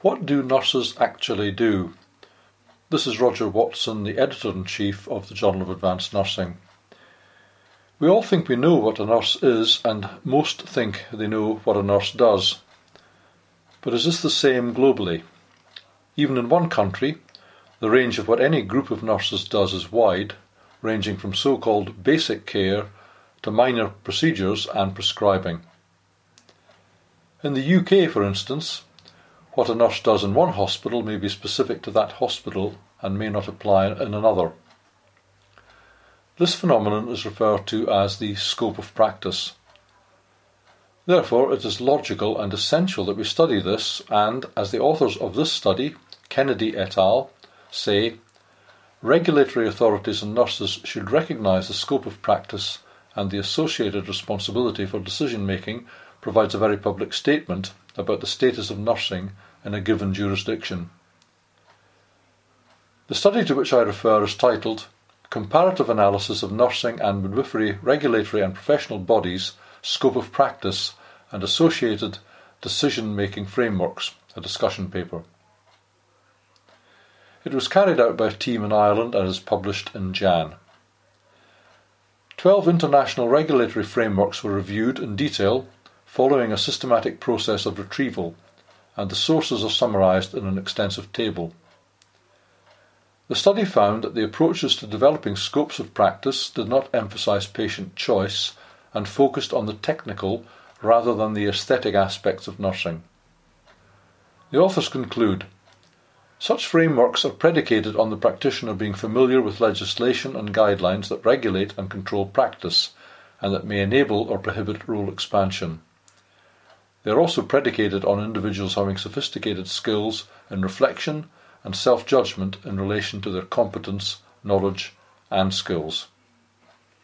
What do nurses actually do? This is Roger Watson, the Editor-in-Chief of the Journal of Advanced Nursing. We all think we know what a nurse is, and most think they know what a nurse does. But is this the same globally? Even in one country, the range of what any group of nurses does is wide, ranging from so-called basic care to minor procedures and prescribing. In the UK, for instance, what a nurse does in one hospital may be specific to that hospital and may not apply in another. This phenomenon is referred to as the scope of practice. Therefore, it is logical and essential that we study this and, as the authors of this study, Kennedy et al., say, regulatory authorities and nurses should recognise the scope of practice and the associated responsibility for decision-making provides a very public statement about the status of nursing in a given jurisdiction. The study to which I refer is titled Comparative Analysis of Nursing and Midwifery Regulatory and Professional Bodies, Scope of Practice and Associated Decision-Making Frameworks, a discussion paper. It was carried out by a team in Ireland and is published in Jan. 12 international regulatory frameworks were reviewed in detail following a systematic process of retrieval, and the sources are summarised in an extensive table. The study found that the approaches to developing scopes of practice did not emphasise patient choice and focused on the technical rather than the aesthetic aspects of nursing. The authors conclude, such frameworks are predicated on the practitioner being familiar with legislation and guidelines that regulate and control practice and that may enable or prohibit role expansion. They are also predicated on individuals having sophisticated skills in reflection and self-judgment in relation to their competence, knowledge and skills.